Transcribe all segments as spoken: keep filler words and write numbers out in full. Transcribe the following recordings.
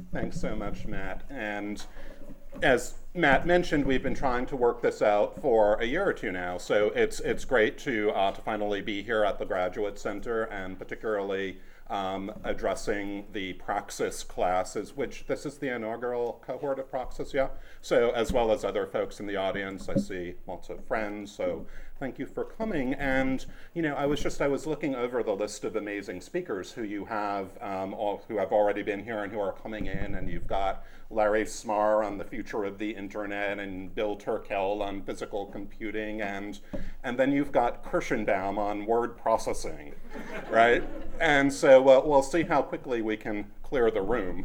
Thanks so much, Matt. And as Matt mentioned, we've been trying to work this out for a year or two now. So it's it's great to uh, to finally be here at the Graduate Center, and particularly um, addressing the Praxis classes, which this is the inaugural cohort of Praxis, yeah. So as well as other folks in the audience, I see lots of friends. So thank you for coming. And you know, I was just I was looking over the list of amazing speakers who you have, um, all, who have already been here and who are coming in, and you've got Larry Smarr on the future of the internet, and Bill Turkel on physical computing, and and then you've got Kirschenbaum on word processing, right? And so uh, we'll see how quickly we can clear the room.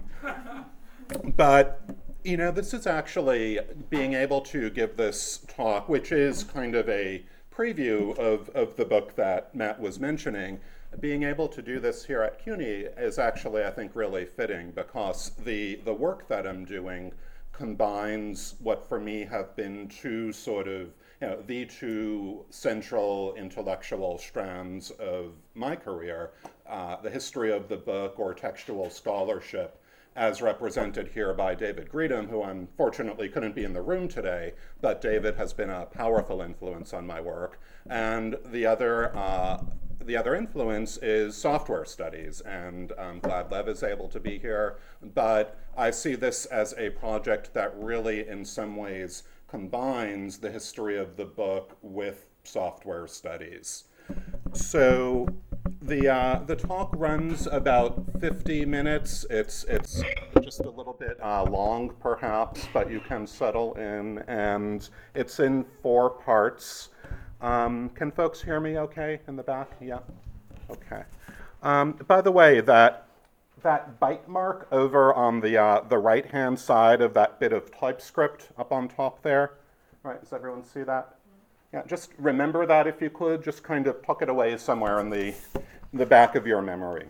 But you know, this is actually being able to give this talk, which is kind of a preview of, of the book that Matt was mentioning. Being able to do this here at CUNY is actually, I think, really fitting, because the, the work that I'm doing combines what for me have been two sort of, you know, the two central intellectual strands of my career, uh, the history of the book or textual scholarship, as represented here by David Greedham, who unfortunately couldn't be in the room today, but David has been a powerful influence on my work. And the other uh, The other influence is software studies, and I'm glad Lev is able to be here, but I see this as a project that really in some ways combines the history of the book with software studies. So the uh, the talk runs about fifty minutes. It's it's just a little bit uh, long perhaps, but you can settle in, and it's in four parts. Um, can folks hear me okay in the back? Yeah? Okay. Um, by the way, that that bite mark over on the uh, the right-hand side of that bit of TypeScript up on top there, right, does everyone see that? Yeah, just remember that if you could, just kind of tuck it away somewhere in the, in the back of your memory.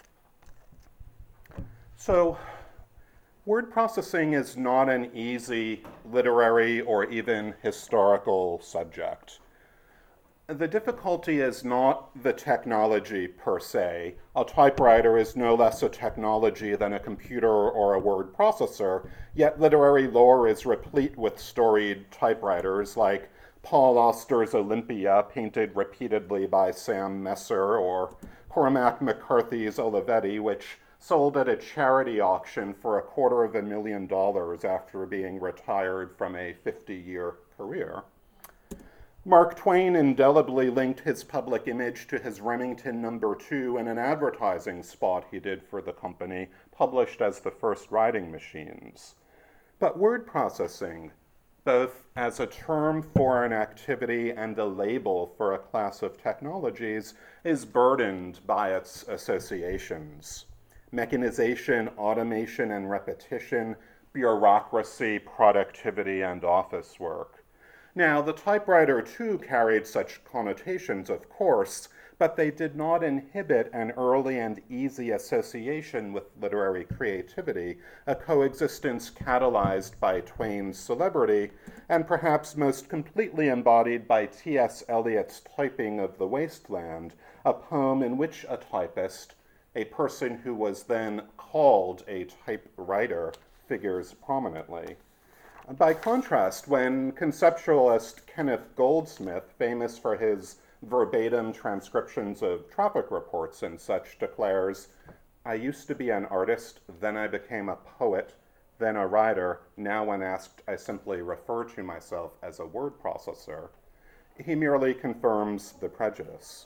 So, word processing is not an easy literary or even historical subject. The difficulty is not the technology per se. A typewriter is no less a technology than a computer or a word processor, yet literary lore is replete with storied typewriters like Paul Auster's Olympia, painted repeatedly by Sam Messer, or Cormac McCarthy's Olivetti, which sold at a charity auction for a quarter of a million dollars after being retired from a fifty-year career. Mark Twain indelibly linked his public image to his Remington number two in an advertising spot he did for the company, published as the first writing machines. But word processing, both as a term for an activity and a label for a class of technologies, is burdened by its associations. Mechanization, automation, and repetition, bureaucracy, productivity, and office work. Now, the typewriter too carried such connotations, of course, but they did not inhibit an early and easy association with literary creativity, a coexistence catalyzed by Twain's celebrity, and perhaps most completely embodied by T S Eliot's typing of The Wasteland, a poem in which a typist, a person who was then called a typewriter, figures prominently. By contrast, when conceptualist Kenneth Goldsmith, famous for his verbatim transcriptions of traffic reports and such, declares, "I used to be an artist, then I became a poet, then a writer. Now when asked, I simply refer to myself as a word processor," he merely confirms the prejudice.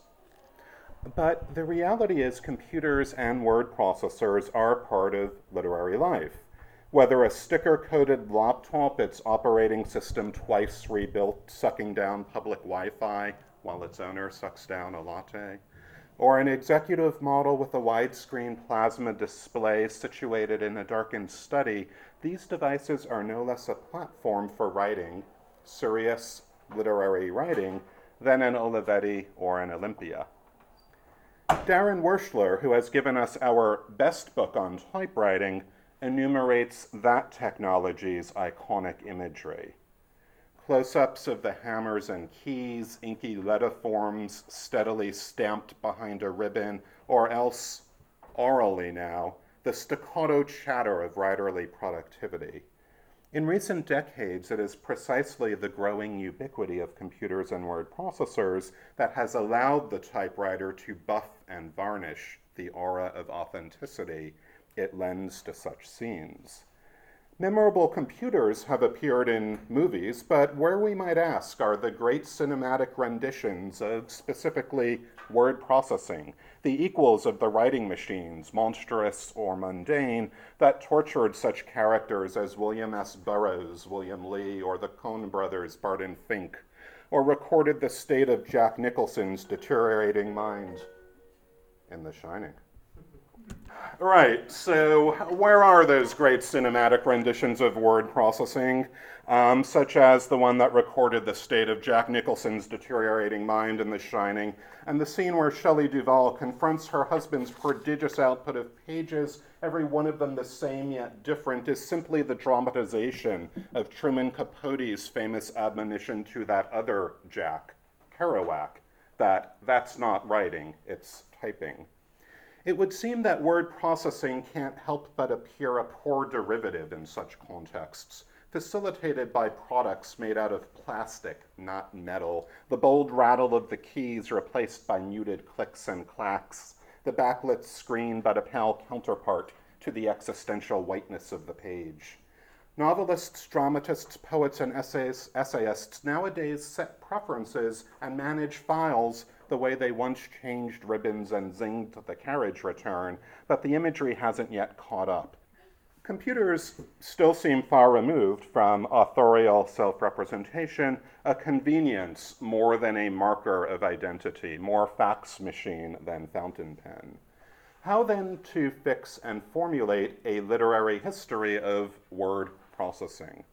But the reality is computers and word processors are part of literary life. Whether a sticker-coated laptop, its operating system twice rebuilt, sucking down public Wi-Fi while its owner sucks down a latte, or an executive model with a widescreen plasma display situated in a darkened study, these devices are no less a platform for writing, serious literary writing, than an Olivetti or an Olympia. Darren Werschler, who has given us our best book on typewriting, enumerates that technology's iconic imagery. Close-ups of the hammers and keys, inky letterforms steadily stamped behind a ribbon, or else, orally now, the staccato chatter of writerly productivity. In recent decades, it is precisely the growing ubiquity of computers and word processors that has allowed the typewriter to buff and varnish the aura of authenticity it lends to such scenes. Memorable computers have appeared in movies, but where, we might ask, are the great cinematic renditions of specifically word processing, the equals of the writing machines, monstrous or mundane, that tortured such characters as William S. Burroughs, William Lee, or the Coen brothers, Barton Fink, or recorded the state of Jack Nicholson's deteriorating mind in The Shining? Right, so where are those great cinematic renditions of word processing, um, such as the one that recorded the state of Jack Nicholson's deteriorating mind in The Shining, and the scene where Shelley Duvall confronts her husband's prodigious output of pages, every one of them the same yet different, is simply the dramatization of Truman Capote's famous admonition to that other Jack, Kerouac, that that's not writing, it's typing. It would seem that word processing can't help but appear a poor derivative in such contexts, facilitated by products made out of plastic, not metal, the bold rattle of the keys replaced by muted clicks and clacks, the backlit screen but a pale counterpart to the existential whiteness of the page. Novelists, dramatists, poets, and essays, essayists nowadays set preferences and manage files the way they once changed ribbons and zinged the carriage return, but the imagery hasn't yet caught up. Computers still seem far removed from authorial self-representation, a convenience more than a marker of identity, more fax machine than fountain pen. How then to fix and formulate a literary history of word processing?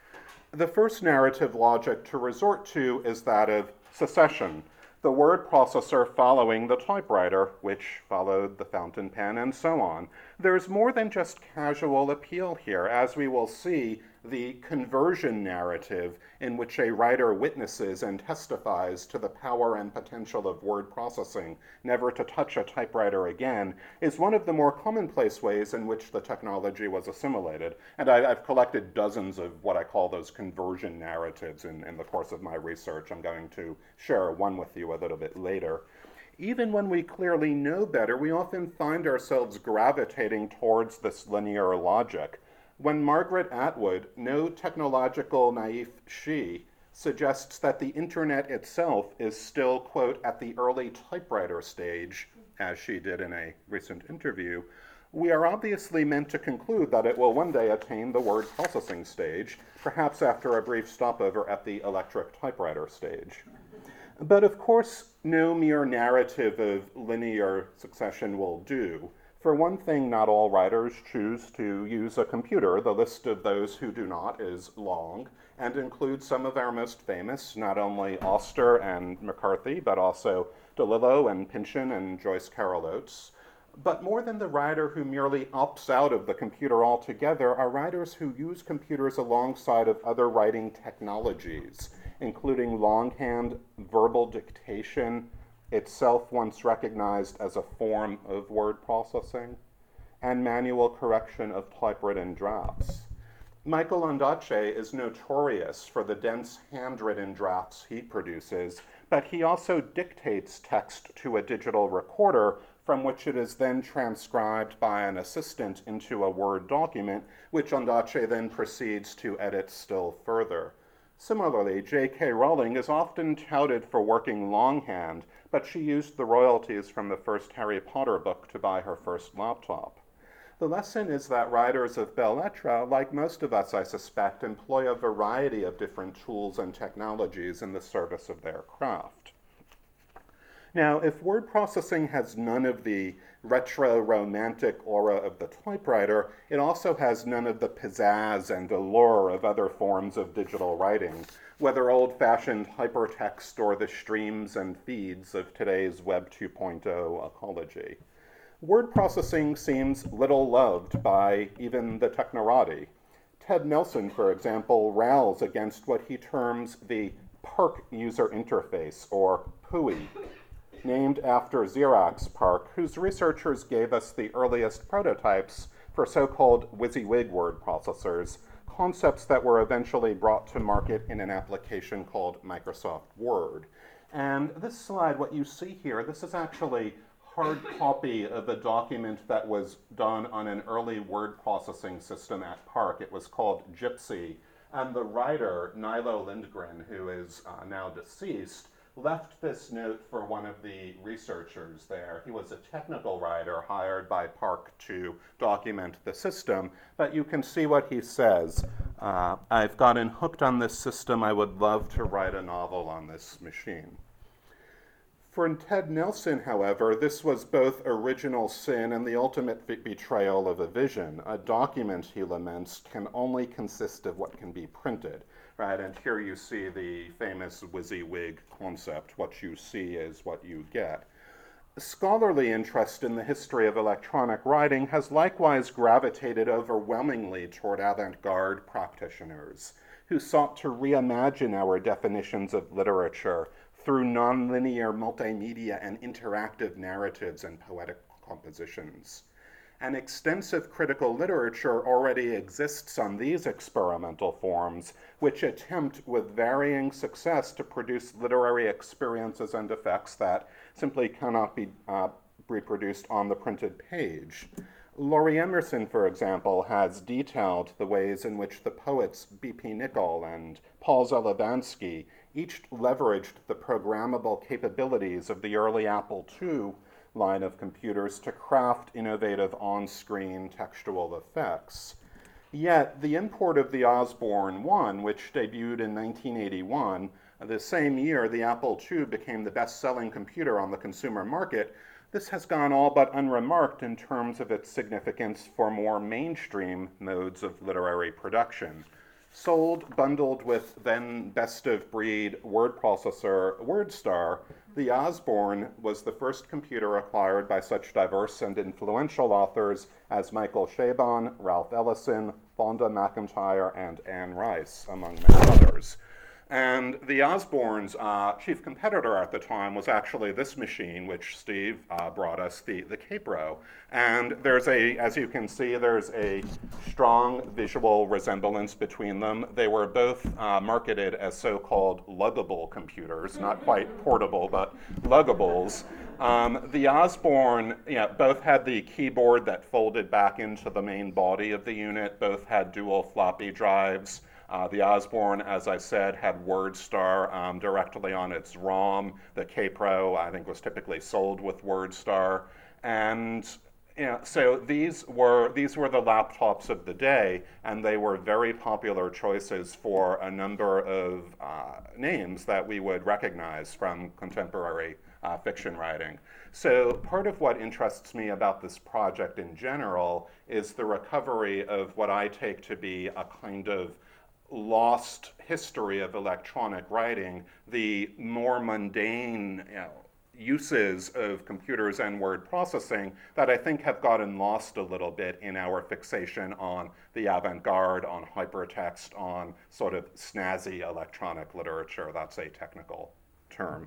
The first narrative logic to resort to is that of secession, the word processor following the typewriter, which followed the fountain pen, and so on. There's more than just casual appeal here, as we will see. The conversion narrative in which a writer witnesses and testifies to the power and potential of word processing, never to touch a typewriter again, is one of the more commonplace ways in which the technology was assimilated. And I, I've collected dozens of what I call those conversion narratives in, in the course of my research. I'm going to share one with you a little bit later. Even when we clearly know better, we often find ourselves gravitating towards this linear logic. When Margaret Atwood, no technological naif she, suggests that the internet itself is still, quote, at the early typewriter stage, as she did in a recent interview, we are obviously meant to conclude that it will one day attain the word processing stage, perhaps after a brief stopover at the electric typewriter stage. But of course, no mere narrative of linear succession will do. For one thing, not all writers choose to use a computer. The list of those who do not is long and includes some of our most famous, not only Auster and McCarthy, but also DeLillo and Pynchon and Joyce Carol Oates. But more than the writer who merely opts out of the computer altogether are writers who use computers alongside of other writing technologies, including longhand, verbal dictation, itself once recognized as a form of word processing, and manual correction of typewritten drafts. Michael Ondaatje is notorious for the dense handwritten drafts he produces, but he also dictates text to a digital recorder from which it is then transcribed by an assistant into a Word document, which Ondaatje then proceeds to edit still further. Similarly, J K Rowling is often touted for working longhand, but she used the royalties from the first Harry Potter book to buy her first laptop. The lesson is that writers of belles lettres, like most of us, I suspect, employ a variety of different tools and technologies in the service of their craft. Now, if word processing has none of the retro-romantic aura of the typewriter, it also has none of the pizzazz and allure of other forms of digital writing, whether old-fashioned hypertext or the streams and feeds of today's Web two point oh ecology. Word processing seems little loved by even the technorati. Ted Nelson, for example, rails against what he terms the PARC user interface, or P U I, named after Xerox PARC, whose researchers gave us the earliest prototypes for so-called WYSIWYG word processors, concepts that were eventually brought to market in an application called Microsoft Word. And this slide, what you see here, this is actually hard copy of a document that was done on an early word processing system at PARC. It was called Gypsy. And the writer, Nilo Lindgren, who is uh, now deceased, left this note for one of the researchers there. He was a technical writer hired by PARC to document the system, but you can see what he says. Uh, I've gotten hooked on this system. I would love to write a novel on this machine. For Ted Nelson, however, this was both original sin and the ultimate betrayal of a vision. A document, he laments, can only consist of what can be printed. Right, and here you see the famous WYSIWYG concept. What you see is what you get. Scholarly interest in the history of electronic writing has likewise gravitated overwhelmingly toward avant-garde practitioners who sought to reimagine our definitions of literature through nonlinear multimedia and interactive narratives and poetic compositions. An extensive critical literature already exists on these experimental forms, which attempt with varying success to produce literary experiences and effects that simply cannot be uh, reproduced on the printed page. Laurie Emerson, for example, has detailed the ways in which the poets B P Nichol and Paul Zelavansky each leveraged the programmable capabilities of the early Apple two line of computers to craft innovative on-screen textual effects. Yet, the import of the Osborne one, which debuted in nineteen eighty-one, the same year the Apple two became the best-selling computer on the consumer market, this has gone all but unremarked in terms of its significance for more mainstream modes of literary production. Sold bundled with then best-of-breed word processor WordStar, the Osborne was the first computer acquired by such diverse and influential authors as Michael Chabon, Ralph Ellison, Fonda McIntyre, and Anne Rice, among many others. And the Osborne's uh, chief competitor at the time was actually this machine, which Steve uh, brought us, the, the Capro. And there's a, as you can see, there's a strong visual resemblance between them. They were both uh, marketed as so-called luggable computers, not quite portable, but luggables. Um, the Osborne, you know, both had the keyboard that folded back into the main body of the unit, both had dual floppy drives. Uh, the Osborne, as I said, had WordStar um, directly on its ROM. The Capro, I think, was typically sold with WordStar. And you know, so these were, these were the laptops of the day, and they were very popular choices for a number of uh, names that we would recognize from contemporary uh, fiction writing. So part of what interests me about this project in general is the recovery of what I take to be a kind of lost history of electronic writing, the more mundane you know, uses of computers and word processing that I think have gotten lost a little bit in our fixation on the avant-garde, on hypertext, on sort of snazzy electronic literature. That's a technical term.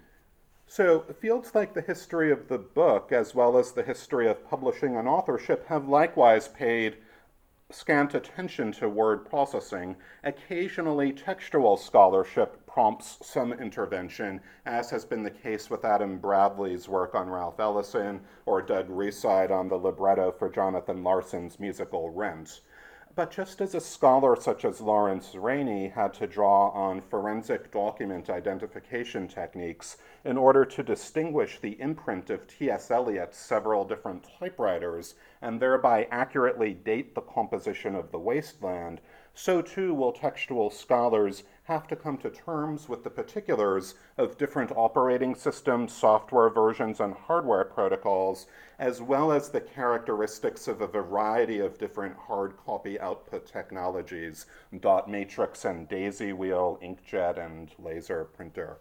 So fields like the history of the book, as well as the history of publishing and authorship, have likewise paid scant attention to word processing. Occasionally, textual scholarship prompts some intervention, as has been the case with Adam Bradley's work on Ralph Ellison or Doug Reside on the libretto for Jonathan Larson's musical Rent. But just as a scholar such as Lawrence Rainey had to draw on forensic document identification techniques in order to distinguish the imprint of T S Eliot's several different typewriters and thereby accurately date the composition of the wasteland, so too will textual scholars have to come to terms with the particulars of different operating systems, software versions, and hardware protocols, as well as the characteristics of a variety of different hard copy output technologies, dot matrix and daisy wheel, inkjet, and laser printer.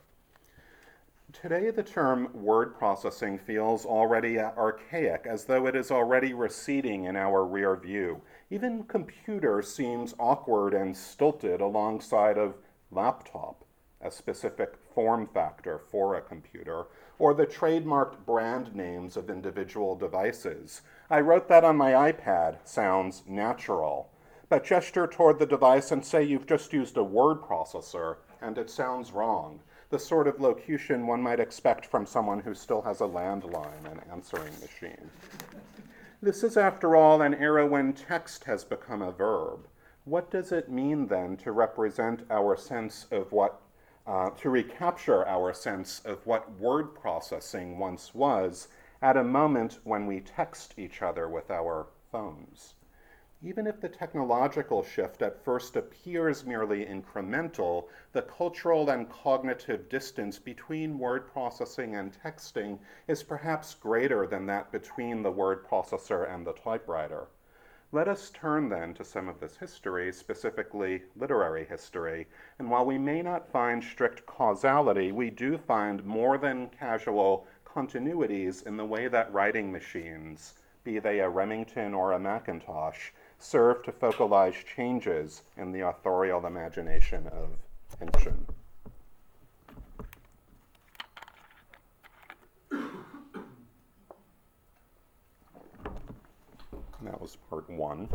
Today, the term word processing feels already archaic, as though it is already receding in our rear view. Even computer seems awkward and stilted alongside of laptop, a specific form factor for a computer, or the trademarked brand names of individual devices. I wrote that on my iPad sounds natural, but gesture toward the device and say you've just used a word processor, and it sounds wrong, the sort of locution one might expect from someone who still has a landline and answering machine. This is, after all, an era when text has become a verb. What does it mean, then, to represent our sense of what, uh, to recapture our sense of what word processing once was at a moment when we text each other with our phones? Even if the technological shift at first appears merely incremental, the cultural and cognitive distance between word processing and texting is perhaps greater than that between the word processor and the typewriter. Let us turn then to some of this history, specifically literary history, and while we may not find strict causality, we do find more than casual continuities in the way that writing machines, be they a Remington or a Macintosh, serve to focalize changes in the authorial imagination of Pynchon. That was part one.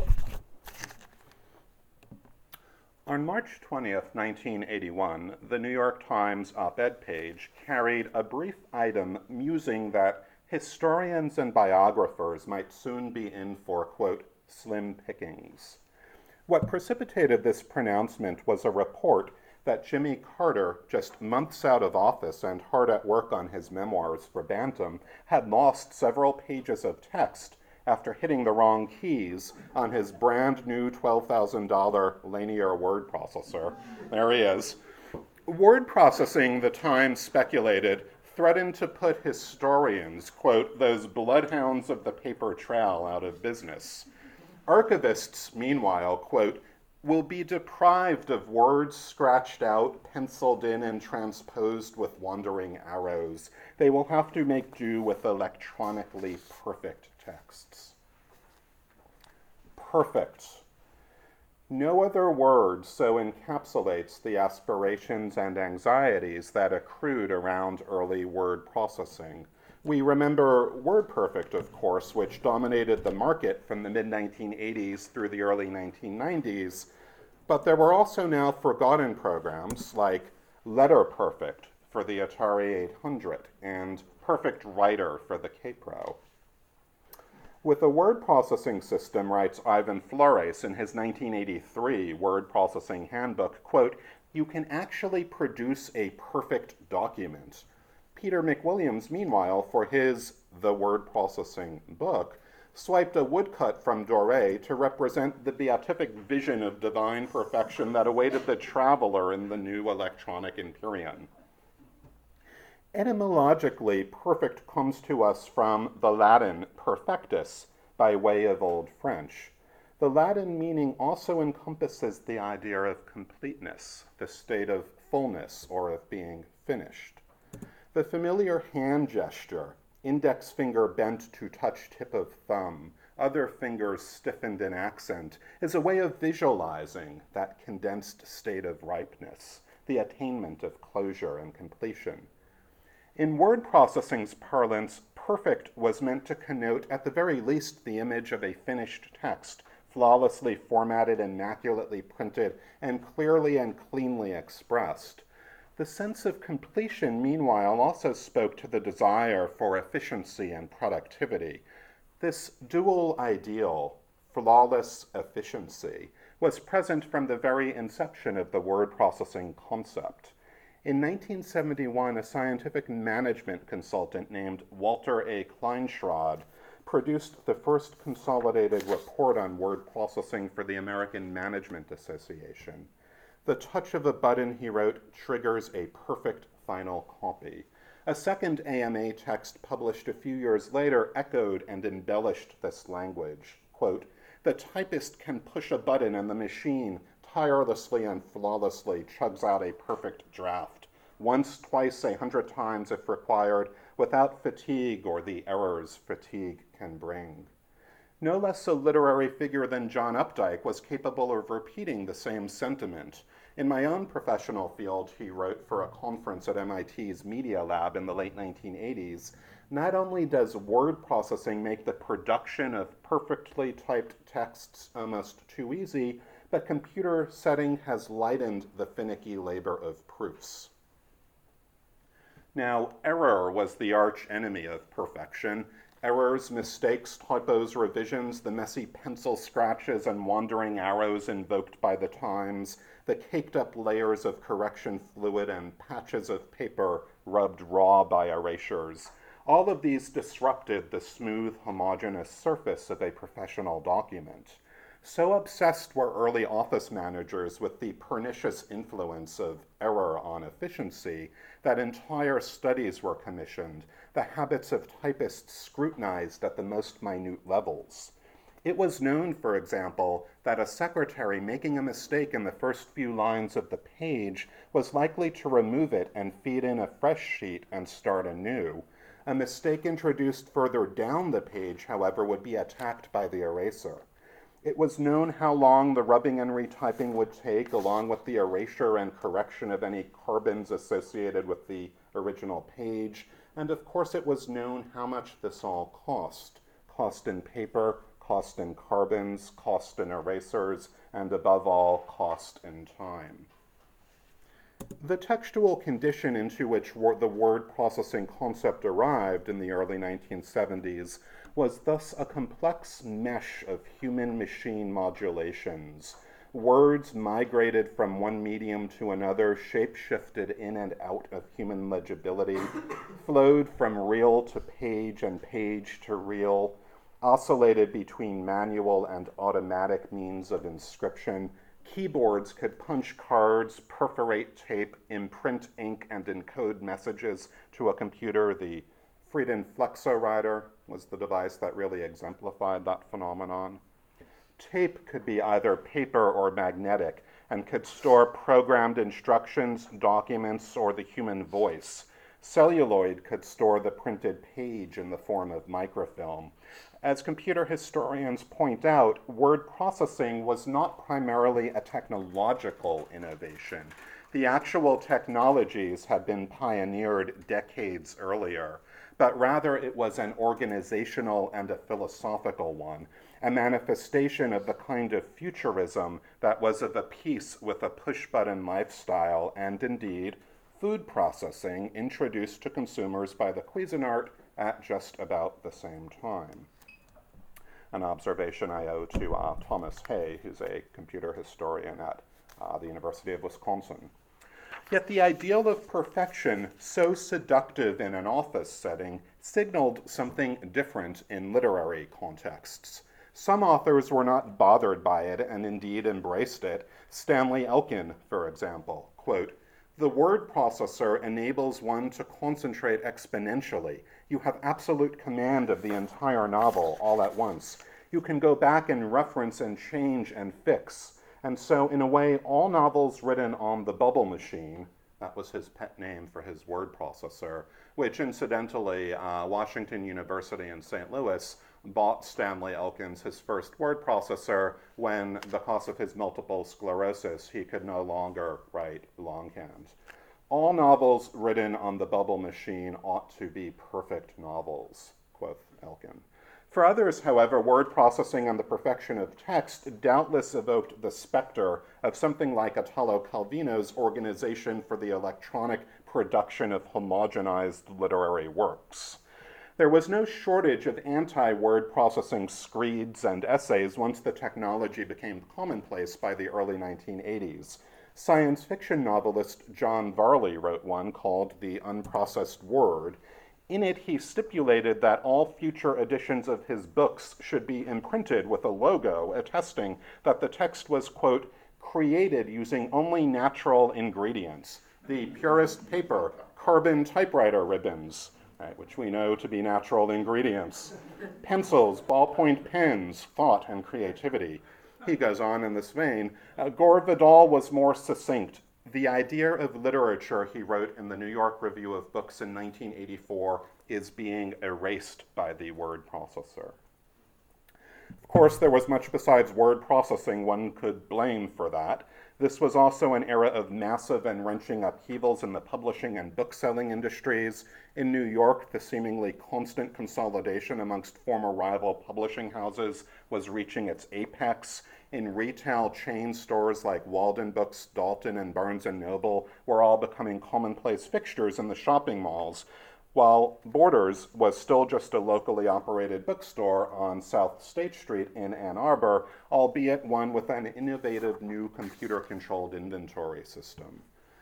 On March twentieth, nineteen eighty-one, the New York Times op-ed page carried a brief item musing that historians and biographers might soon be in for, quote, slim pickings. What precipitated this pronouncement was a report that Jimmy Carter, just months out of office and hard at work on his memoirs for Bantam, had lost several pages of text after hitting the wrong keys on his brand new twelve thousand dollars linear word processor. There he is. Word processing, the Times speculated, threatened to put historians, quote, those bloodhounds of the paper trail, out of business. Archivists, meanwhile, quote, will be deprived of words scratched out, penciled in, and transposed with wandering arrows. They will have to make do with electronically perfect texts. Perfect. No other word so encapsulates the aspirations and anxieties that accrued around early word processing. We remember WordPerfect, of course, which dominated the market from the mid nineteen eighties through the early nineteen nineties, but there were also now forgotten programs like LetterPerfect for the Atari eight hundred and Perfect Writer for the Kaypro. With a word processing system, writes Ivan Flores in his nineteen eighty-three word processing handbook, quote, you can actually produce a perfect document. Peter McWilliams, meanwhile, for his The Word Processing book, swiped a woodcut from Doré to represent the beatific vision of divine perfection that awaited the traveler in the new electronic Empyrean. Etymologically, perfect comes to us from the Latin perfectus, by way of Old French. The Latin meaning also encompasses the idea of completeness, the state of fullness or of being finished. The familiar hand gesture, index finger bent to touch tip of thumb, other fingers stiffened in accent, is a way of visualizing that condensed state of ripeness, the attainment of closure and completion. In word processing's parlance, perfect was meant to connote at the very least the image of a finished text, flawlessly formatted, immaculately printed, and clearly and cleanly expressed. The sense of completion, meanwhile, also spoke to the desire for efficiency and productivity. This dual ideal, flawless efficiency, was present from the very inception of the word processing concept. In nineteen seventy-one, a scientific management consultant named Walter A. Kleinschrod produced the first consolidated report on word processing for the American Management Association. The touch of a button, he wrote, triggers a perfect final copy. A second A M A text published a few years later echoed and embellished this language. Quote, the typist can push a button and the machine tirelessly and flawlessly chugs out a perfect draft, once, twice, a hundred times if required, without fatigue or the errors fatigue can bring. No less a literary figure than John Updike was capable of repeating the same sentiment. In my own professional field, he wrote for a conference at M I T's Media Lab in the late nineteen eighties, not only does word processing make the production of perfectly typed texts almost too easy, but computer setting has lightened the finicky labor of proofs. Now, error was the arch enemy of perfection. Errors, mistakes, typos, revisions, the messy pencil scratches and wandering arrows invoked by the Times, the caked up layers of correction fluid and patches of paper rubbed raw by erasures. All of these disrupted the smooth, homogeneous surface of a professional document. So obsessed were early office managers with the pernicious influence of error on efficiency that entire studies were commissioned, the habits of typists scrutinized at the most minute levels. It was known, for example, that a secretary making a mistake in the first few lines of the page was likely to remove it and feed in a fresh sheet and start anew. A mistake introduced further down the page, however, would be attacked by the eraser. It was known how long the rubbing and retyping would take, along with the erasure and correction of any carbons associated with the original page, and of course it was known how much this all cost. Cost in paper, cost in carbons, cost in erasers, and above all, cost in time. The textual condition into which wor- the word processing concept arrived in the early nineteen seventies was thus a complex mesh of human-machine modulations. Words migrated from one medium to another, shape-shifted in and out of human legibility, flowed from reel to page and page to reel, oscillated between manual and automatic means of inscription. Keyboards could punch cards, perforate tape, imprint ink, and encode messages to a computer. The Friedan Flexowriter was the device that really exemplified that phenomenon. Tape could be either paper or magnetic and could store programmed instructions, documents, or the human voice. Celluloid could store the printed page in the form of microfilm. As computer historians point out, word processing was not primarily a technological innovation. The actual technologies had been pioneered decades earlier, but rather it was an organizational and a philosophical one, a manifestation of the kind of futurism that was of a piece with a push-button lifestyle and, indeed, food processing introduced to consumers by the Cuisinart at just about the same time. An observation I owe to uh, Thomas Hay, who's a computer historian at uh, the University of Wisconsin. Yet the ideal of perfection, so seductive in an office setting, signaled something different in literary contexts. Some authors were not bothered by it and indeed embraced it. Stanley Elkin, for example, quote, "The word processor enables one to concentrate exponentially. You have absolute command of the entire novel all at once. You can go back and reference and change and fix. And so, in a way, all novels written on the Bubble Machine," that was his pet name for his word processor, which incidentally, uh, Washington University in Saint Louis bought Stanley Elkins his first word processor when, because of his multiple sclerosis, he could no longer write longhand. "All novels written on the Bubble Machine ought to be perfect novels," quoth Elkin. For others, however, word processing and the perfection of text doubtless evoked the specter of something like Italo Calvino's Organization for the Electronic Production of Homogenized Literary Works. There was no shortage of anti-word processing screeds and essays once the technology became commonplace by the early nineteen eighties. Science fiction novelist John Varley wrote one called The Unprocessed Word. In it, he stipulated that all future editions of his books should be imprinted with a logo attesting that the text was, quote, "created using only natural ingredients, the purest paper, carbon typewriter ribbons," right, which we know to be natural ingredients, pencils, ballpoint pens, thought, and creativity. He goes on in this vein. Uh, Gore Vidal was more succinct. "The idea of literature," he wrote in the New York Review of Books in nineteen eighty-four, "is being erased by the word processor." Of course, there was much besides word processing one could blame for that. This was also an era of massive and wrenching upheavals in the publishing and bookselling industries. In New York, the seemingly constant consolidation amongst former rival publishing houses was reaching its apex. In retail, chain stores like Walden Books, Dalton, and Barnes and Noble were all becoming commonplace fixtures in the shopping malls, while Borders was still just a locally operated bookstore on South State Street in Ann Arbor, albeit one with an innovative new computer-controlled inventory system.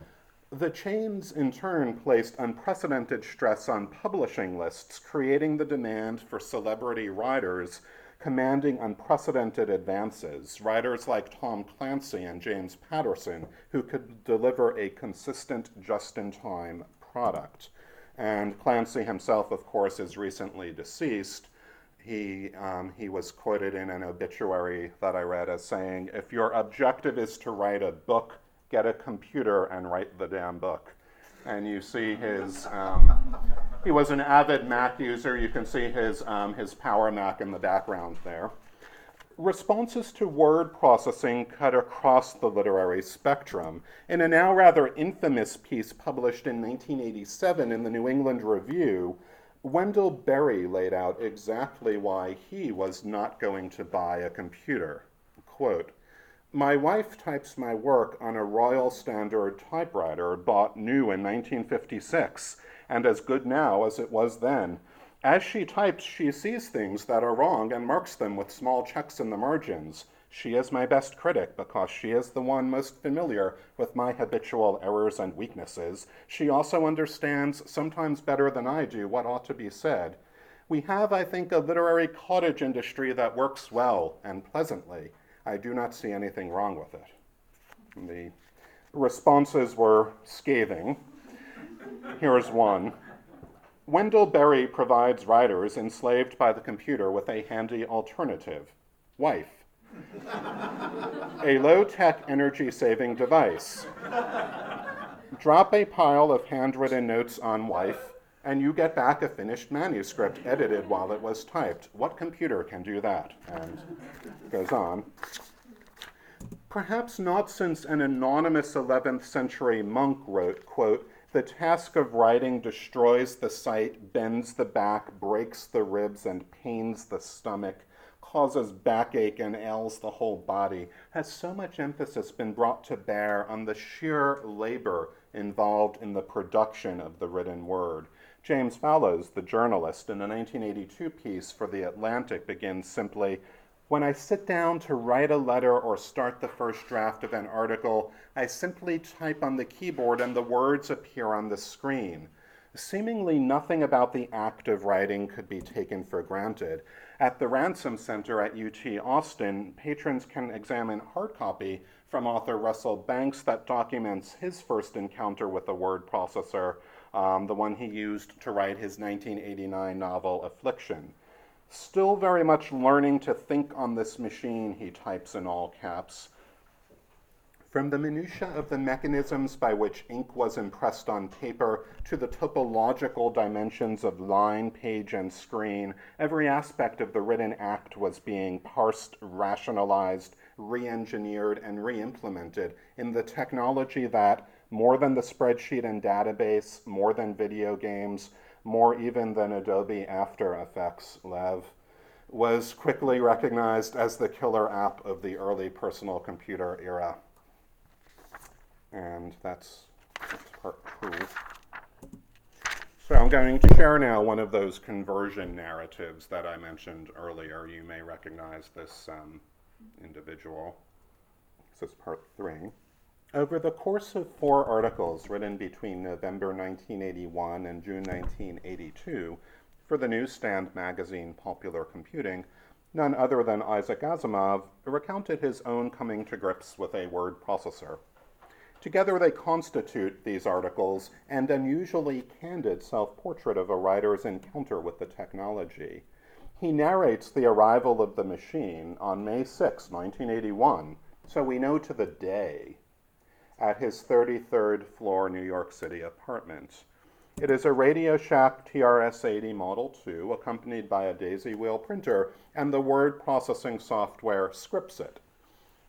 The chains, in turn, placed unprecedented stress on publishing lists, creating the demand for celebrity writers commanding unprecedented advances, writers like Tom Clancy and James Patterson, who could deliver a consistent, just-in-time product. And Clancy himself, of course, is recently deceased. He, um, he was quoted in an obituary that I read as saying, "If your objective is to write a book, get a computer and write the damn book." And you see his, um, he was an avid Mac user. You can see his, um, his Power Mac in the background there. Responses to word processing cut across the literary spectrum. In a now rather infamous piece published in nineteen eighty-seven in the New England Review, Wendell Berry laid out exactly why he was not going to buy a computer. Quote, "My wife types my work on a Royal Standard typewriter bought new in nineteen fifty-six, and as good now as it was then. As she types, she sees things that are wrong and marks them with small checks in the margins. She is my best critic because she is the one most familiar with my habitual errors and weaknesses. She also understands, sometimes better than I do, what ought to be said. We have, I think, a literary cottage industry that works well and pleasantly. I do not see anything wrong with it." The responses were scathing. Here's one. "Wendell Berry provides writers enslaved by the computer with a handy alternative. Wife. A low-tech energy-saving device. Drop a pile of handwritten notes on wife, and you get back a finished manuscript edited while it was typed. What computer can do that?" And it goes on. Perhaps not since an anonymous eleventh century monk wrote, quote, "The task of writing destroys the sight, bends the back, breaks the ribs, and pains the stomach, causes backache and ails the whole body, has so much emphasis been brought to bear on the sheer labor involved in the production of the written word." James Fallows, the journalist, in a nineteen eighty-two piece for The Atlantic begins simply, "When I sit down to write a letter or start the first draft of an article, I simply type on the keyboard and the words appear on the screen. Seemingly nothing about the act of writing could be taken for granted. At the Ransom Center at U T Austin, patrons can examine hard copy from author Russell Banks that documents his first encounter with a word processor, um, the one he used to write his nineteen eighty-nine novel Affliction. Still very much learning to think on this machine," he types in all caps. From the minutiae of the mechanisms by which ink was impressed on paper to the topological dimensions of line, page, and screen, every aspect of the written act was being parsed, rationalized, re-engineered, and re-implemented in the technology that, more than the spreadsheet and database, more than video games, more even than Adobe After Effects, Lev, was quickly recognized as the killer app of the early personal computer era. And that's, that's part two. So I'm going to share now one of those conversion narratives that I mentioned earlier. You may recognize this um, individual. This is part three. Over the course of four articles written between November nineteen eighty-one and June nineteen eighty-two for the newsstand magazine Popular Computing, none other than Isaac Asimov recounted his own coming to grips with a word processor. Together they constitute, these articles, an unusually candid self-portrait of a writer's encounter with the technology. He narrates the arrival of the machine on May sixth, nineteen eighty-one, so we know to the day, at his thirty-third floor New York City apartment. It is a Radio Shack T R S eighty Model two, accompanied by a daisy wheel printer and the word processing software Scripsit.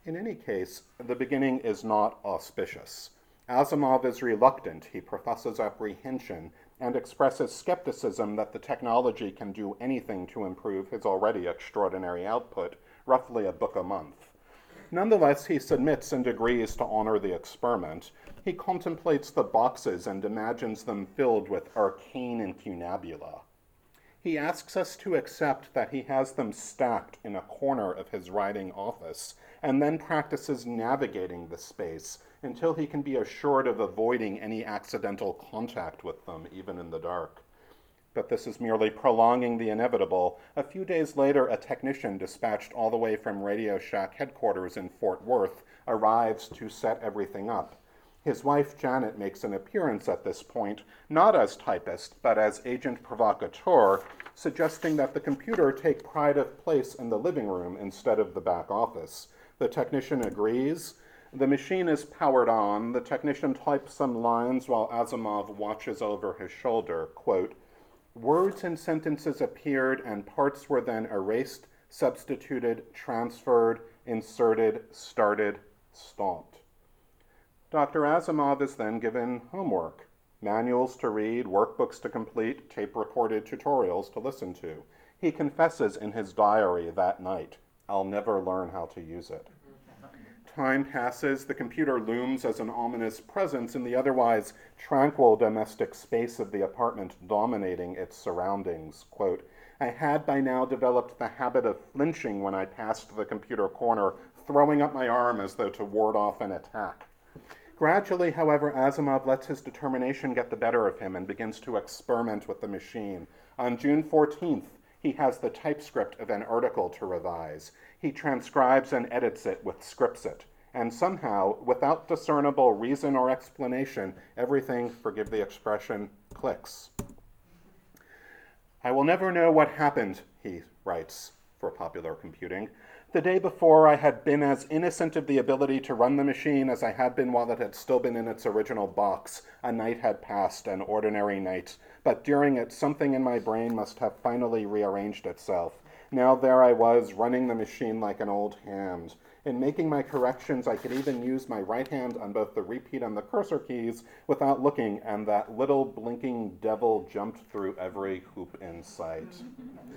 In any case, the beginning is not auspicious. Asimov is reluctant, he professes apprehension, and expresses skepticism that the technology can do anything to improve his already extraordinary output, roughly a book a month. Nonetheless, he submits and agrees to honor the experiment. He contemplates the boxes and imagines them filled with arcane incunabula. He asks us to accept that he has them stacked in a corner of his writing office, and then practices navigating the space until he can be assured of avoiding any accidental contact with them, even in the dark. But this is merely prolonging the inevitable. A few days later, a technician dispatched all the way from Radio Shack headquarters in Fort Worth arrives to set everything up. His wife, Janet, makes an appearance at this point, not as typist, but as agent provocateur, suggesting that the computer take pride of place in the living room instead of the back office. The technician agrees. The machine is powered on. The technician types some lines while Asimov watches over his shoulder. Quote, "Words and sentences appeared and parts were then erased, substituted, transferred, inserted, started, stopped." Doctor Asimov is then given homework, manuals to read, workbooks to complete, tape-recorded tutorials to listen to. He confesses in his diary that night, "I'll never learn how to use it." Time passes, the computer looms as an ominous presence in the otherwise tranquil domestic space of the apartment dominating its surroundings. Quote, "I had by now developed the habit of flinching when I passed the computer corner, throwing up my arm as though to ward off an attack." Gradually, however, Asimov lets his determination get the better of him and begins to experiment with the machine. On June fourteenth, he has the typescript of an article to revise. He transcribes and edits it with Scriptsit. And somehow, without discernible reason or explanation, everything, forgive the expression, clicks. "I will never know what happened," he writes for Popular Computing. "The day before, I had been as innocent of the ability to run the machine as I had been while it had still been in its original box. A night had passed, an ordinary night, but during it something in my brain must have finally rearranged itself. Now there I was, running the machine like an old hand. In making my corrections, I could even use my right hand on both the repeat and the cursor keys without looking, and that little blinking devil jumped through every hoop in sight."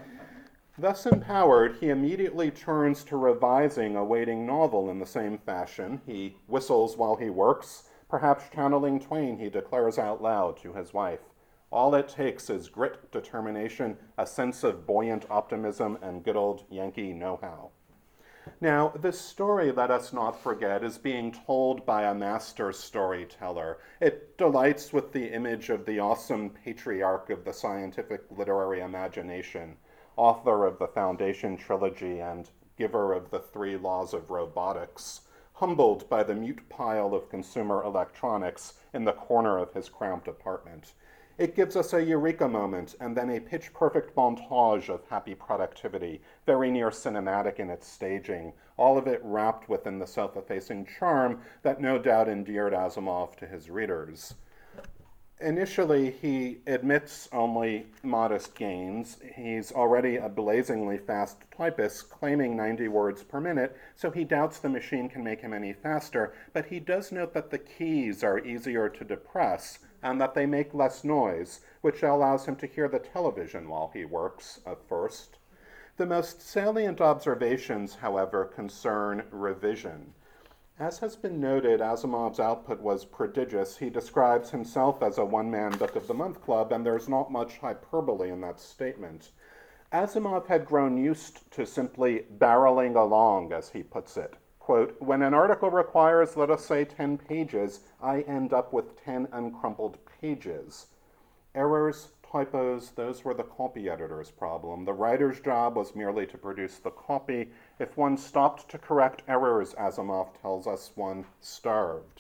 Thus empowered, he immediately turns to revising a waiting novel in the same fashion. He whistles while he works. Perhaps channeling Twain, he declares out loud to his wife, "All it takes is grit, determination, a sense of buoyant optimism, and good old Yankee know-how." Now, this story, let us not forget, is being told by a master storyteller. It delights with the image of the awesome patriarch of the scientific literary imagination, author of the Foundation Trilogy and giver of the Three Laws of Robotics, humbled by the mute pile of consumer electronics in the corner of his cramped apartment. It gives us a eureka moment and then a pitch-perfect montage of happy productivity, very near cinematic in its staging, all of it wrapped within the self-effacing charm that no doubt endeared Asimov to his readers. Initially, he admits only modest gains. He's already a blazingly fast typist, claiming ninety words per minute, so he doubts the machine can make him any faster, but he does note that the keys are easier to depress and that they make less noise, which allows him to hear the television while he works, at first. The most salient observations, however, concern revision. As has been noted, Asimov's output was prodigious. He describes himself as a one-man Book of the Month club, and there's not much hyperbole in that statement. Asimov had grown used to simply barreling along, as he puts it. Quote, "When an article requires, let us say, ten pages, I end up with ten uncrumpled pages. Errors, typos, those were the copy editor's problem. The writer's job was merely to produce the copy. If one stopped to correct errors, Asimov tells us, one starved."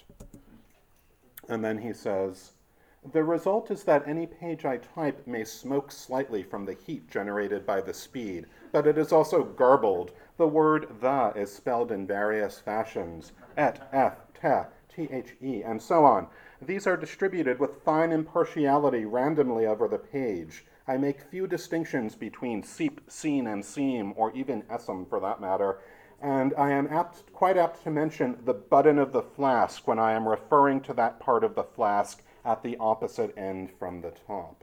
And then he says, "The result is that any page I type may smoke slightly from the heat generated by the speed, but it is also garbled. The word the is spelled in various fashions, et, f, te, the, and so on. These are distributed with fine impartiality randomly over the page. I make few distinctions between seep, scene, and seam, or even essum for that matter. And I am apt, quite apt to mention the button of the flask when I am referring to that part of the flask at the opposite end from the top.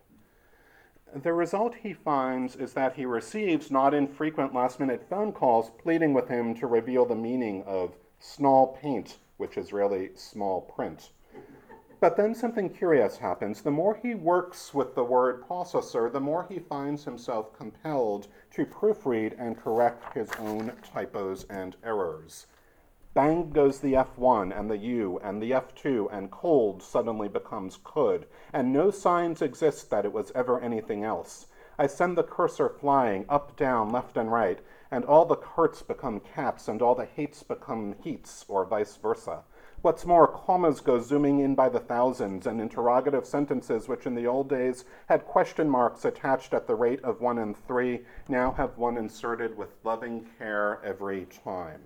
The result he finds is that he receives not infrequent last-minute phone calls pleading with him to reveal the meaning of small paint, which is really small print. But then something curious happens. The more he works with the word processor, the more he finds himself compelled to proofread and correct his own typos and errors. Bang goes the F one and the U, and the F two, and cold suddenly becomes could, and no signs exist that it was ever anything else. I send the cursor flying up, down, left, and right, and all the carts become cats, and all the hates become heats, or vice versa. What's more, commas go zooming in by the thousands, and interrogative sentences, which in the old days had question marks attached at the rate of one in three, now have one inserted with loving care every time.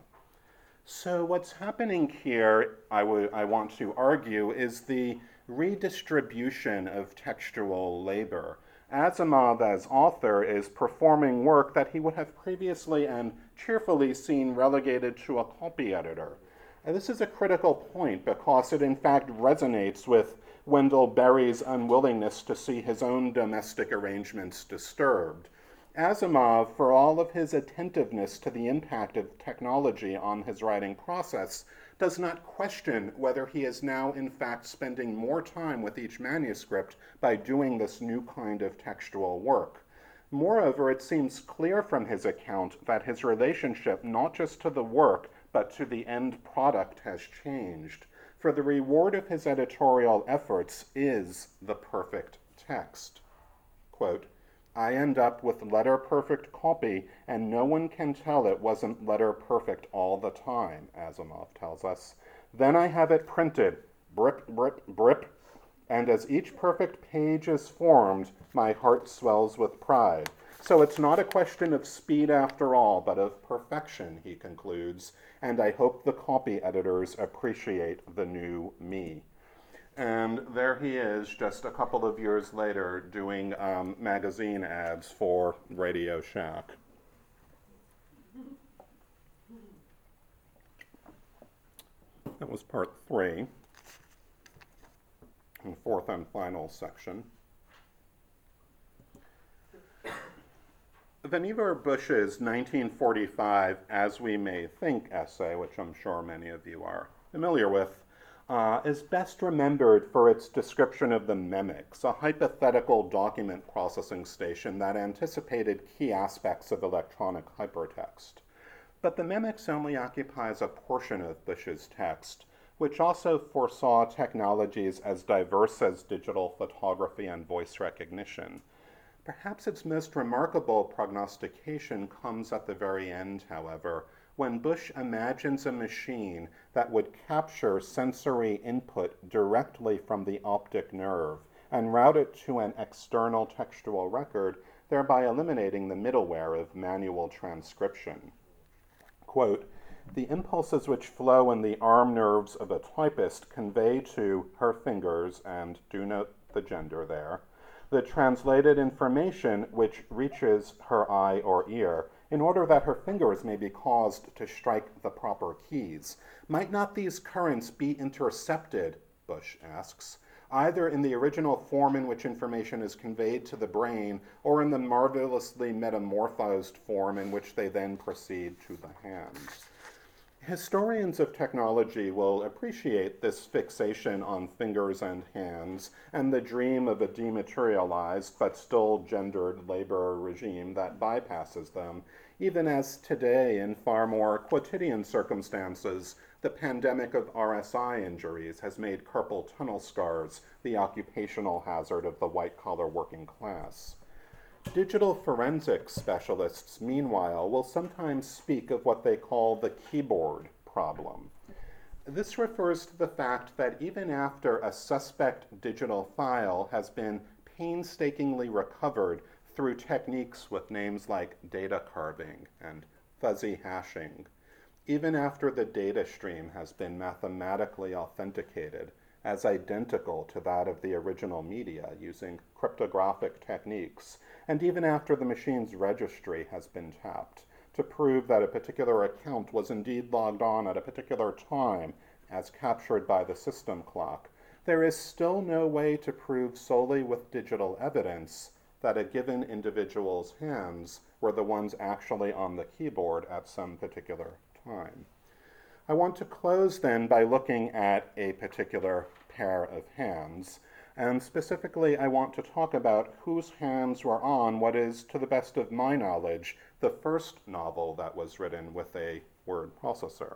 So what's happening here, I, w- I want to argue, is the redistribution of textual labor. Asimov, as author, is performing work that he would have previously and cheerfully seen relegated to a copy editor. And this is a critical point because it in fact resonates with Wendell Berry's unwillingness to see his own domestic arrangements disturbed. Asimov, for all of his attentiveness to the impact of technology on his writing process, does not question whether he is now in fact spending more time with each manuscript by doing this new kind of textual work. Moreover, it seems clear from his account that his relationship not just to the work but to the end product has changed, for the reward of his editorial efforts is the perfect text. Quote, I end up with letter-perfect copy, and no one can tell it wasn't letter-perfect all the time, Asimov tells us. Then I have it printed, brip, brip, brip, and as each perfect page is formed, my heart swells with pride. So it's not a question of speed after all, but of perfection, he concludes, and I hope the copy editors appreciate the new me. And there he is, just a couple of years later, doing um, magazine ads for Radio Shack. That was part three, and fourth and final section. Vannevar Bush's nineteen forty-five As We May Think essay, which I'm sure many of you are familiar with, Uh, is best remembered for its description of the Memex, a hypothetical document processing station that anticipated key aspects of electronic hypertext. But the Memex only occupies a portion of Bush's text, which also foresaw technologies as diverse as digital photography and voice recognition. Perhaps its most remarkable prognostication comes at the very end, however, when Bush imagines a machine that would capture sensory input directly from the optic nerve and route it to an external textual record, thereby eliminating the middleware of manual transcription. Quote, the impulses which flow in the arm nerves of a typist convey to her fingers, and do note the gender there, the translated information which reaches her eye or ear, in order that her fingers may be caused to strike the proper keys. Might not these currents be intercepted, Bush asks, either in the original form in which information is conveyed to the brain, or in the marvelously metamorphosed form in which they then proceed to the hands? Historians of technology will appreciate this fixation on fingers and hands and the dream of a dematerialized but still gendered labor regime that bypasses them, even as today in far more quotidian circumstances, the pandemic of R S I injuries has made carpal tunnel scars the occupational hazard of the white-collar working class. Digital forensics specialists, meanwhile, will sometimes speak of what they call the keyboard problem. This refers to the fact that even after a suspect digital file has been painstakingly recovered through techniques with names like data carving and fuzzy hashing, even after the data stream has been mathematically authenticated as identical to that of the original media using cryptographic techniques, and even after the machine's registry has been tapped, to prove that a particular account was indeed logged on at a particular time as captured by the system clock, there is still no way to prove solely with digital evidence that a given individual's hands were the ones actually on the keyboard at some particular time. I want to close then by looking at a particular pair of hands, and specifically I want to talk about whose hands were on what is, to the best of my knowledge, the first novel that was written with a word processor.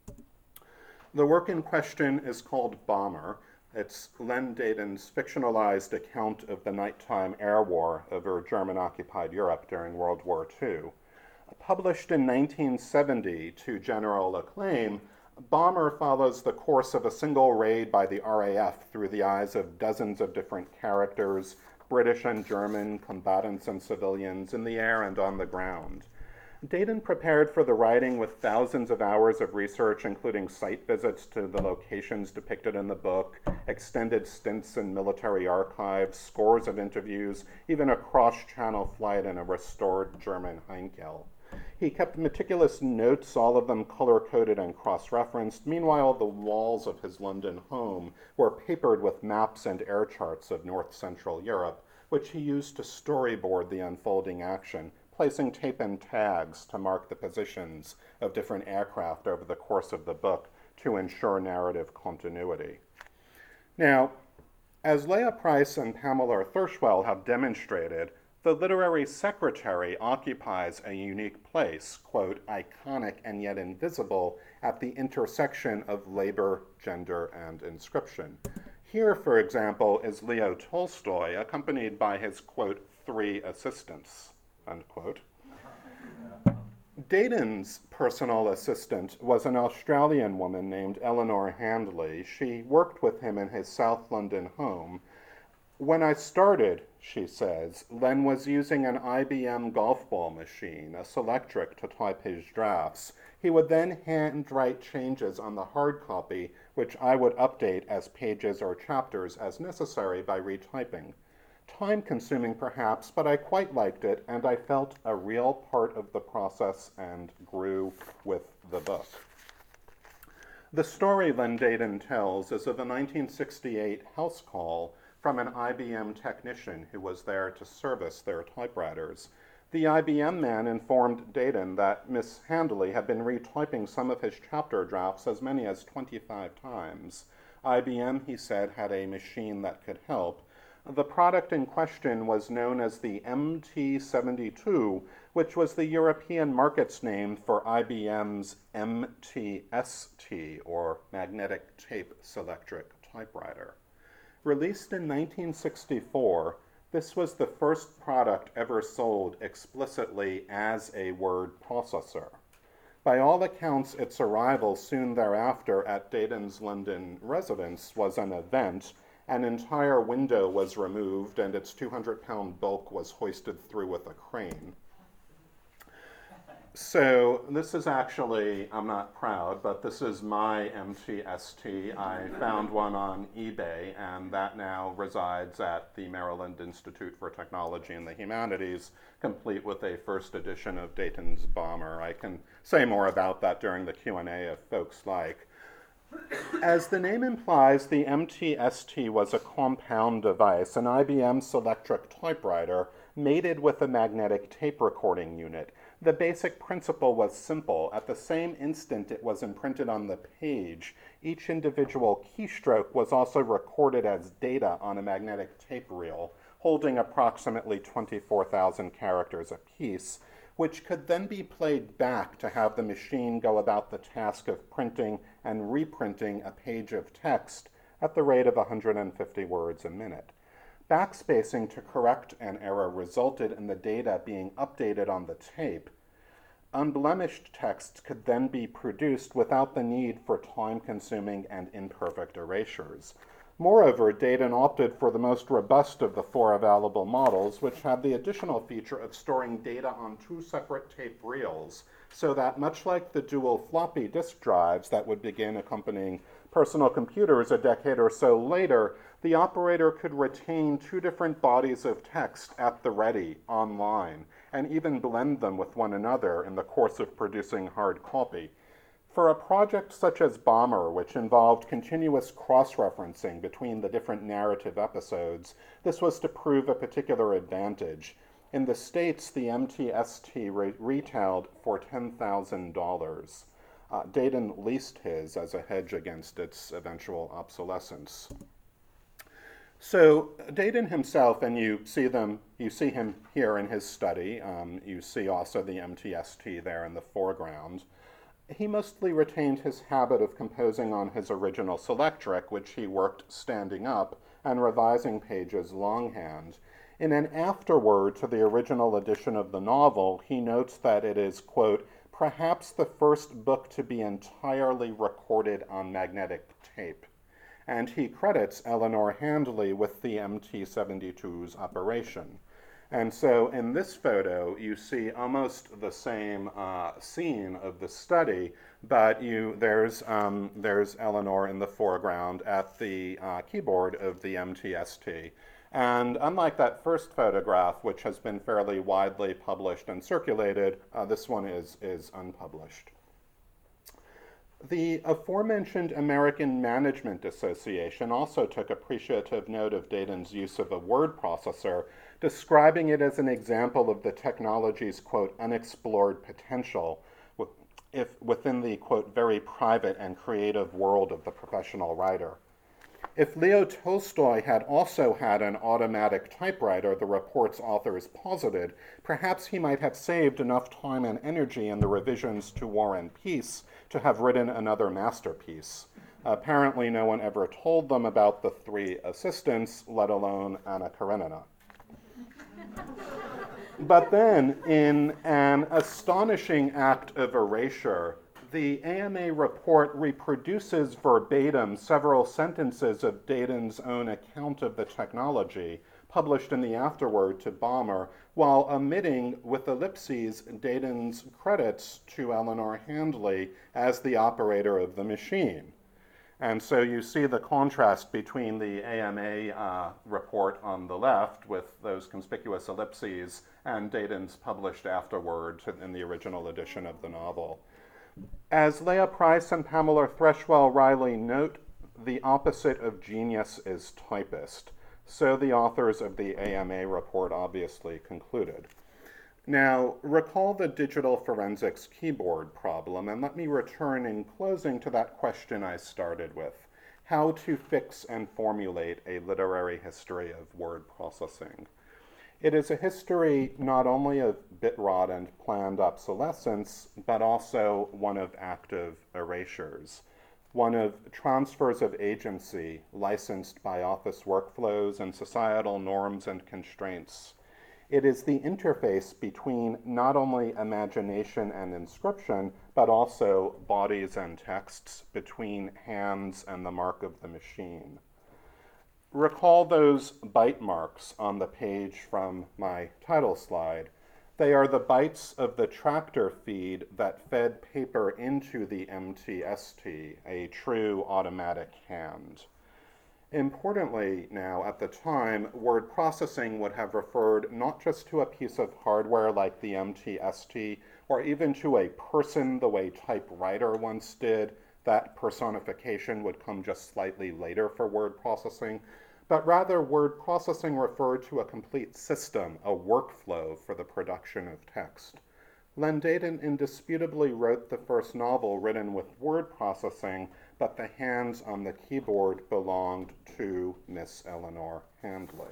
The work in question is called Bomber. It's Len Deighton's fictionalized account of the nighttime air war over German-occupied Europe during World War Two. Published in nineteen seventy to general acclaim, Bomber follows the course of a single raid by the R A F through the eyes of dozens of different characters, British and German combatants and civilians, in the air and on the ground. Deighton prepared for the writing with thousands of hours of research, including site visits to the locations depicted in the book, extended stints in military archives, scores of interviews, even a cross-channel flight in a restored German Heinkel. He kept meticulous notes, all of them color-coded and cross-referenced. Meanwhile, the walls of his London home were papered with maps and air charts of north-central Europe, which he used to storyboard the unfolding action, placing tape and tags to mark the positions of different aircraft over the course of the book to ensure narrative continuity. Now, as Leah Price and Pamela Thirschwell have demonstrated, the literary secretary occupies a unique place, quote, iconic and yet invisible, at the intersection of labor, gender, and inscription. Here, for example, is Leo Tolstoy, accompanied by his, quote, three assistants, unquote. Deighton's personal assistant was an Australian woman named Eleanor Handley. She worked with him in his South London home. When I started, she says, Len was using an I B M golf ball machine, a Selectric, to type his drafts. He would then handwrite changes on the hard copy, which I would update as pages or chapters as necessary by retyping. Time-consuming perhaps, but I quite liked it, and I felt a real part of the process and grew with the book. The story Len Deighton tells is of a nineteen sixty-eight house call from an I B M technician who was there to service their typewriters. The I B M man informed Deighton that Miss Handley had been retyping some of his chapter drafts as many as twenty-five times. I B M, he said, had a machine that could help. The product in question was known as the M T seventy-two, which was the European market's name for I B M's M T S T, or Magnetic Tape Selectric Typewriter. Released in nineteen sixty-four, this was the first product ever sold explicitly as a word processor. By all accounts, its arrival soon thereafter at Deighton's London residence was an event. An entire window was removed and its two hundred pound bulk was hoisted through with a crane. So this is actually, I'm not proud, but this is my M T S T. I found one on eBay, and that now resides at the Maryland Institute for Technology and the Humanities, complete with a first edition of Deighton's Bomber. I can say more about that during the Q and A if folks like. As the name implies, the M T S T was a compound device, an I B M Selectric typewriter mated with a magnetic tape recording unit. The basic principle was simple. At the same instant it was imprinted on the page, each individual keystroke was also recorded as data on a magnetic tape reel, holding approximately twenty-four thousand characters apiece, which could then be played back to have the machine go about the task of printing and reprinting a page of text at the rate of one hundred fifty words a minute. Backspacing to correct an error resulted in the data being updated on the tape. Unblemished text could then be produced without the need for time-consuming and imperfect erasures. Moreover, Deighton opted for the most robust of the four available models, which had the additional feature of storing data on two separate tape reels, so that much like the dual floppy disk drives that would begin accompanying personal computers a decade or so later, the operator could retain two different bodies of text at the ready online, and even blend them with one another in the course of producing hard copy. For a project such as Bomber, which involved continuous cross-referencing between the different narrative episodes, this was to prove a particular advantage. In the States, the M T S T re- retailed for ten thousand dollars. Uh, Dayton leased his as a hedge against its eventual obsolescence. So Dayton himself, and you see them, you see him here in his study. Um, you see also the M T S T there in the foreground. He mostly retained his habit of composing on his original Selectric, which he worked standing up, and revising pages longhand. In an afterword to the original edition of the novel, he notes that it is, quote, perhaps the first book to be entirely recorded on magnetic tape. And he credits Eleanor Handley with the M T seventy-two's operation. And so in this photo, you see almost the same uh, scene of the study, but you, there's, um, there's Eleanor in the foreground at the uh, keyboard of the M T S T. And unlike that first photograph, which has been fairly widely published and circulated, uh, this one is, is unpublished. The aforementioned American Management Association also took appreciative note of Dayton's use of a word processor, describing it as an example of the technology's, quote, unexplored potential if within the, quote, very private and creative world of the professional writer. If Leo Tolstoy had also had an automatic typewriter, the report's authors posited, perhaps he might have saved enough time and energy in the revisions to War and Peace to have written another masterpiece. Apparently, no one ever told them about the three assistants, let alone Anna Karenina. But then, in an astonishing act of erasure, the A M A report reproduces verbatim several sentences of Dayton's own account of the technology, published in the afterword to Bomber, while omitting with ellipses Dayton's credits to Eleanor Handley as the operator of the machine. And so you see the contrast between the A M A uh, report on the left with those conspicuous ellipses and Dayton's published afterword to, in the original edition of the novel. As Leah Price and Pamela Threshwell Riley note, the opposite of genius is typist. So the authors of the A M A report obviously concluded. Now, recall the digital forensics keyboard problem, and let me return in closing to that question I started with: how to fix and formulate a literary history of word processing. It is a history not only of bit rot and planned obsolescence, but also one of active erasures, one of transfers of agency licensed by office workflows and societal norms and constraints. It is the interface between not only imagination and inscription, but also bodies and texts, between hands and the mark of the machine. Recall those bite marks on the page from my title slide. They are the bites of the tractor feed that fed paper into the M T S T, a true automatic hand. Importantly now, at the time, word processing would have referred not just to a piece of hardware like the M T S T, or even to a person the way typewriter once did. That personification would come just slightly later for word processing, but rather word processing referred to a complete system, a workflow for the production of text. Len Dayton indisputably wrote the first novel written with word processing, but the hands on the keyboard belonged to Miss Eleanor Handley.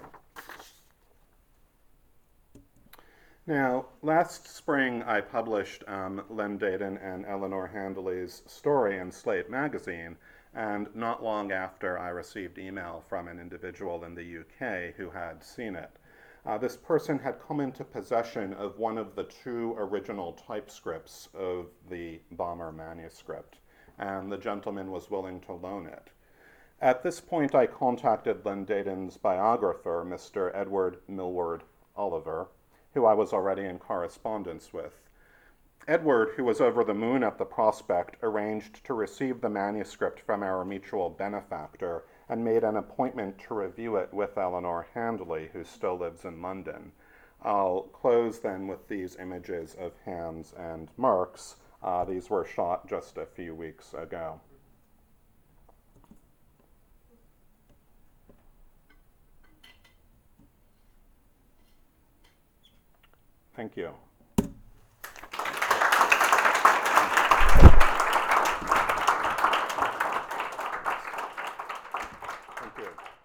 Now, last spring I published um, Len Dayton and Eleanor Handley's story in Slate magazine, and not long after I received email from an individual in the U K who had seen it. Uh, this person had come into possession of one of the two original typescripts of the Bomber manuscript, and the gentleman was willing to loan it. At this point, I contacted Len Dayton's biographer, Mister Edward Millward Oliver, who I was already in correspondence with. Edward, who was over the moon at the prospect, arranged to receive the manuscript from our mutual benefactor and made an appointment to review it with Eleanor Handley, who still lives in London. I'll close then with these images of hands and marks. Uh, these were shot just a few weeks ago. Thank you. Thank you.